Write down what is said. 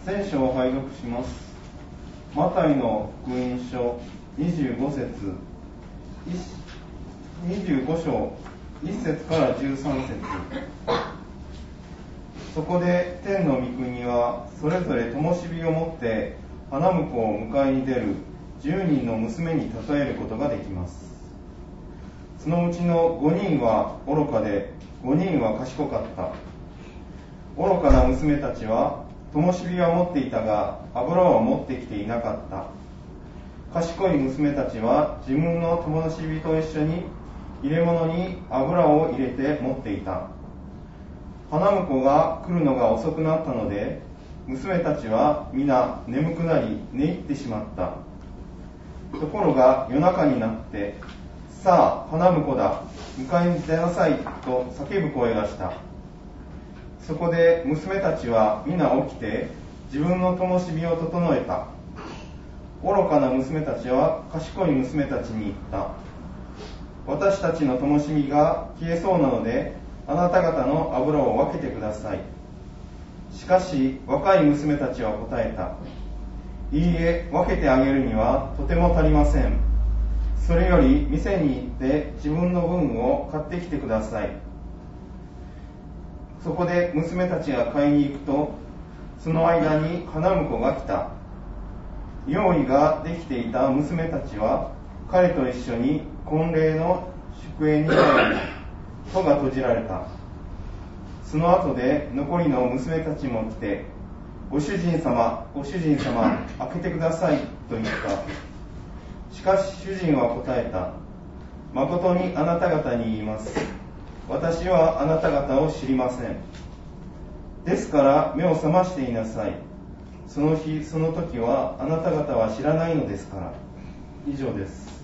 聖書を拝読します。マタイの福音書25章1節から13節。そこで天の御国はそれぞれ灯火を持って花婿を迎えに出る10人の娘に例えることができます。そのうちの5人は愚かで5人は賢かった。愚かな娘たちは灯火は持っていたが油は持ってきていなかった。賢い娘たちは自分の灯火と一緒に入れ物に油を入れて持っていた。花婿が来るのが遅くなったので娘たちは皆眠くなり寝入ってしまった。ところが夜中になって、さあ花婿だ、迎えに出なさいと叫ぶ声がした。そこで娘たちは皆起きて自分の灯火を整えた。愚かな娘たちは賢い娘たちに言った。私たちの灯火が消えそうなのであなた方の油を分けてください。しかし若い娘たちは答えた。いいえ、分けてあげるにはとても足りません。それより店に行って自分の分を買ってきてください。そこで娘たちが買いに行くと、その間に花婿が来た。用意ができていた娘たちは彼と一緒に婚礼の祝宴に入り、戸が閉じられた。その後で残りの娘たちも来て、ご主人様、ご主人様、開けてくださいと言った。しかし主人は答えた。誠にあなた方に言います。私はあなた方を知りません。ですから目を覚ましていなさい。その日その時はあなた方は知らないのですから。以上です。